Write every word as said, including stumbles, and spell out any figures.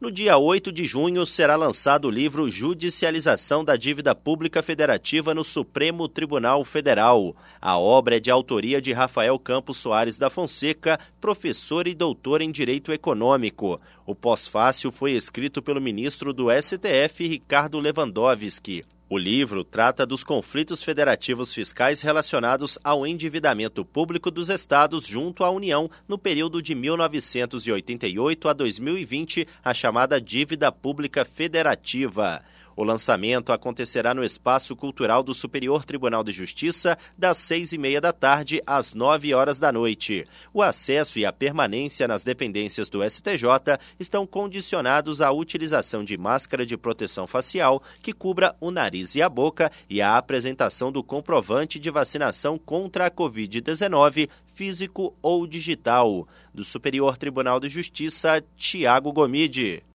No dia oito de junho, será lançado o livro Judicialização da Dívida Pública Federativa no Supremo Tribunal Federal. A obra é de autoria de Rafael Campos Soares da Fonseca, professor e doutor em Direito Econômico. O pós-fácil foi escrito pelo ministro do S T F, Ricardo Lewandowski. O livro trata dos conflitos federativos fiscais relacionados ao endividamento público dos estados junto à União no período de mil novecentos e oitenta e oito a dois mil e vinte, a chamada dívida pública federativa. O lançamento acontecerá no Espaço Cultural do Superior Tribunal de Justiça, das seis e meia da tarde às nove horas da noite. O acesso e a permanência nas dependências do S T J estão condicionados à utilização de máscara de proteção facial que cubra o nariz e a boca e à apresentação do comprovante de vacinação contra a covid dezenove, físico ou digital. Do Superior Tribunal de Justiça, Tiago Gomide.